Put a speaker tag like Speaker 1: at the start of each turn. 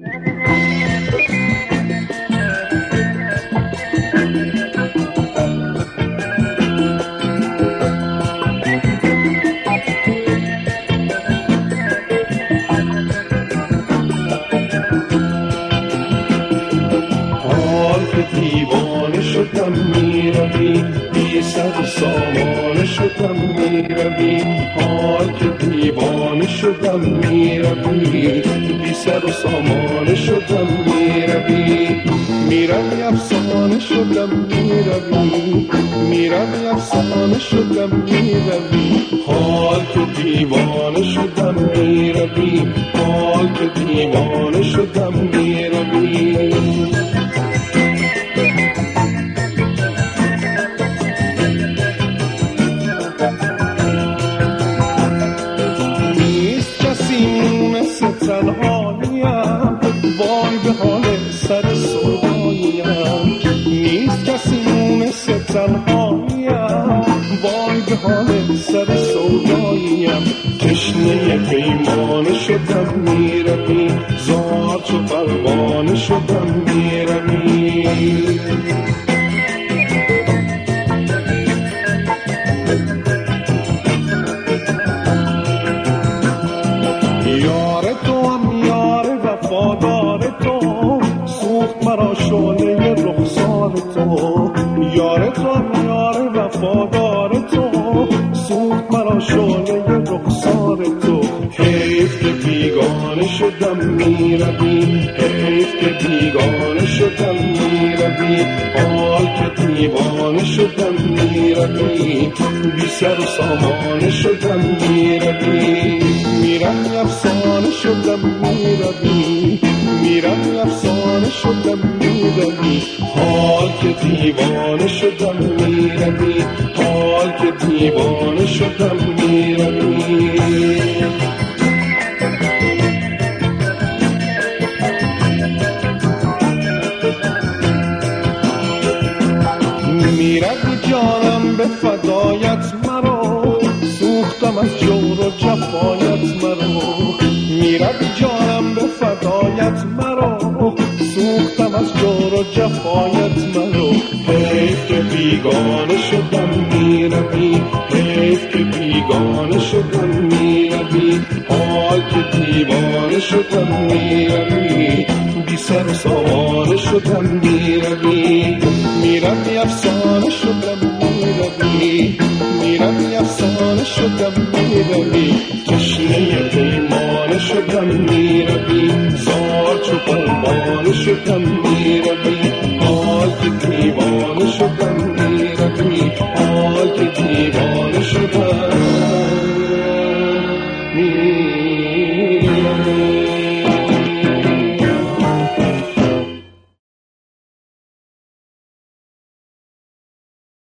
Speaker 1: دیوانه شدم میروی بی سر و سامانه شدم میروی حال که دیوانه شدم میروی بی سر و سامانه شدم میروی میروی افسانه شدم میروی میروی افسانه شدم میروی حال که دیوانه شدم میروی حال که دیوانه شدم میروی تنهاییم وای به حال سر سوداییم نیست کسی مونس تنهاییم وای به حال سر سوداییم تشنه پیمانه شدم میروی زار چو پروانه شدم میروی شعله رخسار تو یار تو یار وفادار تو سوخت مرا شعله رخسار تو حیف که بیگانه شدم میروی حیف که بیگانه شدم میروی حال که دیوانه شدم میروی بی سر و سامانه شدم میروی میروی افسانه شدم میروی میروی افسانه شدم میروی حال که دیوانه شدم میروی حال که دیوانه شدم میروی میروی جانم به فدایت مرا سوختم از جور و جفایت مرا میروی جانم به فدایت مرا سوختم از جور و جفایت مرا حیف که بیگانه شدم میروی حیف که بیگانه شدم میروی حال که دیوانه شدم میروی بی سر و سامانه شدم میروی میروی افسانه شدم میروی میروی افسانه شدم میروی تشنه پیمانه شدم میروی زار چو پروانه شدم میروی حال که دیوانه شدم